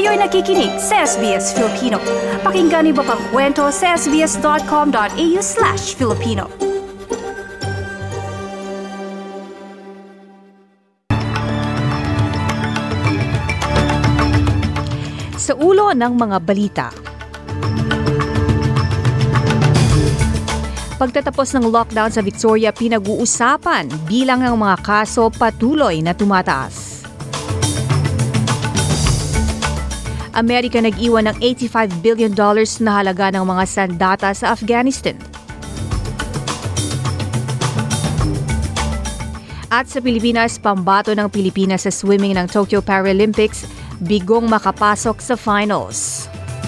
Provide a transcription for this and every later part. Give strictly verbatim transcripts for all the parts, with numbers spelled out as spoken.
Kayo'y nakikinig sa S B S Filipino. Pakinggan niyo pa ang kwento sa sbs.com.au slash Filipino. Sa ulo ng mga balita. Pagtatapos ng lockdown sa Victoria, pinag-uusapan bilang ng mga kaso patuloy na tumataas. Amerika nag-iwan ng eighty-five billion dollars na halaga ng mga sandata sa Afghanistan. At sa Pilipinas, pambato ng Pilipinas sa swimming ng Tokyo Paralympics, bigong makapasok sa finals.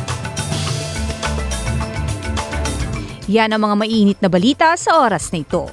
Yan ang mga mainit na balita sa oras na ito.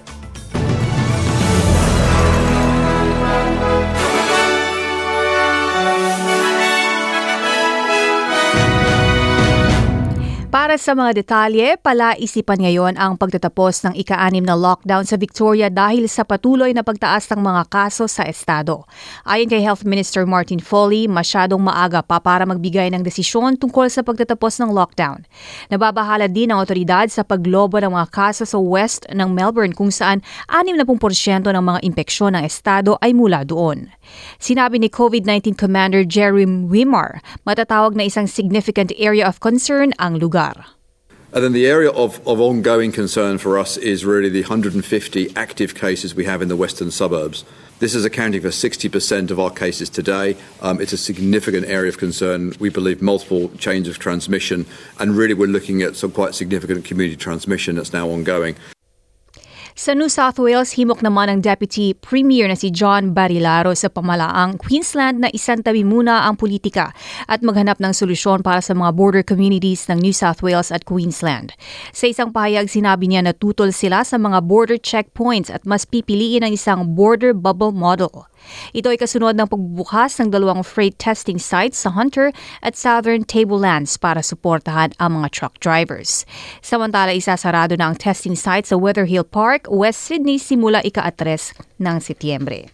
Para sa mga detalye, palaisipan ngayon ang pagtatapos ng ika-anim na lockdown sa Victoria dahil sa patuloy na pagtaas ng mga kaso sa estado. Ayon kay Health Minister Martin Foley, masyadong maaga pa para magbigay ng desisyon tungkol sa pagtatapos ng lockdown. Nababahala din ang otoridad sa paglobo ng mga kaso sa west ng Melbourne kung saan sixty percent ng mga impeksyon ng estado ay mula doon. Sinabi ni COVID nineteen Commander Jeremy Wimar, matatawag na isang significant area of concern ang lugar. And then the area of, of ongoing concern for us is really the one hundred fifty active cases we have in the western suburbs. This is accounting for sixty percent of our cases today. Um, it's a significant area of concern. We believe multiple chains of transmission, and really we're looking at some quite significant community transmission that's now ongoing. Sa New South Wales, himok naman ng Deputy Premier na si John Barilaro sa pamalaang Queensland na isantabi muna ang politika at maghanap ng solusyon para sa mga border communities ng New South Wales at Queensland. Sa isang pahayag, sinabi niya na tutol sila sa mga border checkpoints at mas pipiliin ang isang border bubble model. Ito ay kasunod ng pagbubukas ng dalawang freight testing sites sa Hunter at Southern Tablelands para suportahan ang mga truck drivers. Samantala, isasarado na ang testing site sa Wetherhill Park, West Sydney simula ika-tres ng Setyembre.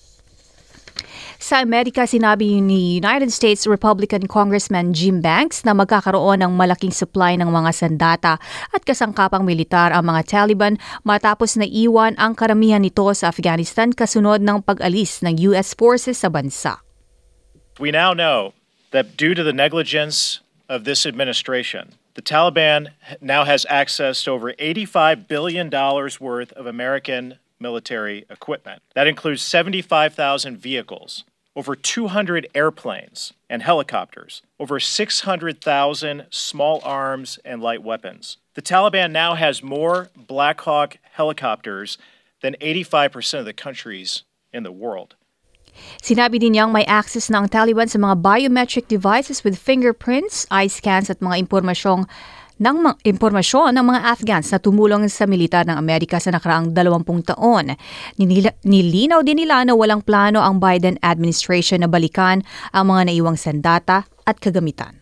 Sa Amerika, sinabi ni United States Republican Congressman Jim Banks na magkakaroon ng malaking supply ng mga sandata at kasangkapang militar ang mga Taliban matapos na iwan ang karamihan nito sa Afghanistan kasunod ng pag-alis ng U S forces sa bansa. We now know that due to the negligence of this administration, the Taliban now has access to over eighty-five billion dollars worth of American military equipment. That includes seventy-five thousand vehicles, over two hundred airplanes and helicopters, over six hundred thousand small arms and light weapons. The Taliban now has more Black Hawk helicopters than eighty-five percent of the countries in the world. Sinabi din niyang may access na ang Taliban sa mga biometric devices with fingerprints, eye scans at mga impormasyong ng mga impormasyon ng mga Afghans na tumulong sa militar ng Amerika sa nakaraang dalawampung taon. Nilila, nilinaw din nila na walang plano ang Biden administration na balikan ang mga naiwang sandata at kagamitan.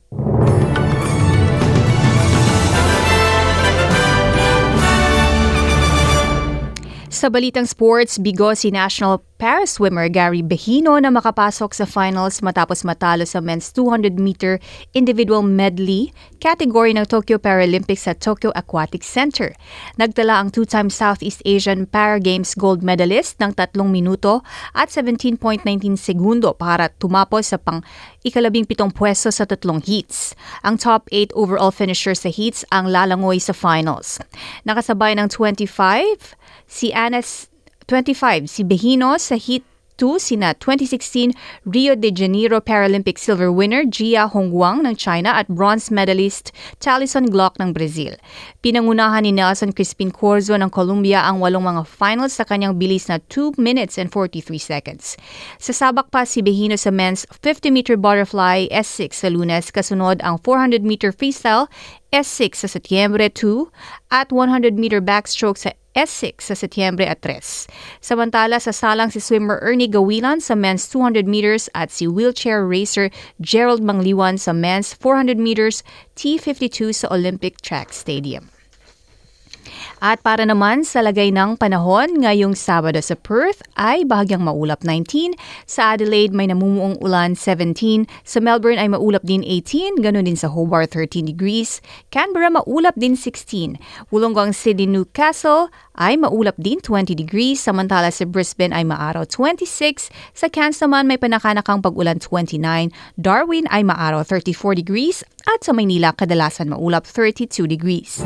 Sa balitang sports, bigo si national para swimmer Gary Behino na makapasok sa finals matapos matalo sa men's two hundred meter individual medley category ng Tokyo Paralympics sa Tokyo Aquatic Center. Nagtala ang two-time Southeast Asian Para Games gold medalist ng tatlong minuto at seventeen point one nine segundo para tumapos sa pang ikalabing pitong pwesto sa tatlong heats. Ang top eight overall finisher sa heats ang lalangoy sa finals. Nakasabay ng twenty-five si Anas twenty-five si Behino sa heat two sina twenty sixteen Rio de Janeiro Paralympic silver winner Jia Hongguang ng China at bronze medalist Talison Glock ng Brazil. Pinangunahan ni Nelson Crispin Corzo ng Colombia ang walong mga finals sa kanyang bilis na two minutes and forty-three seconds. Sasabak pa si Behino sa men's fifty meter butterfly S six sa Lunes, kasunod ang four hundred meter freestyle S six sa Setyembre two at one hundred meter backstroke sa S six sa Setyembre tres. Samantala, sasalang si swimmer Ernie Gawilan sa men's two hundred meters at si wheelchair racer Gerald Mangliwan sa men's four hundred meters T fifty-two sa Olympic Track Stadium. At para naman sa lagay ng panahon, ngayong Sabado sa Perth ay bahagyang maulap nineteen, sa Adelaide may namumuong ulan seventeen, sa Melbourne ay maulap din eighteen, ganun din sa Hobart thirteen degrees, Canberra maulap din sixteen, Wollongong, Sydney, Newcastle ay maulap din twenty degrees, samantala sa Brisbane ay maaraw twenty-six, sa Cairns naman may panakanakang pag-ulan twenty-nine, Darwin ay maaraw thirty-four degrees, at sa Maynila kadalasan maulap thirty-two degrees.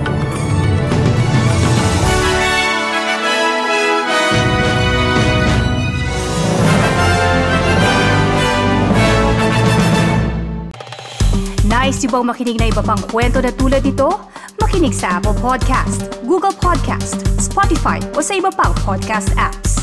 Nice yung bang makinig na iba pang kwento na tulad ito? Makinig sa Apple Podcast, Google Podcast, Spotify o sa iba pang podcast apps.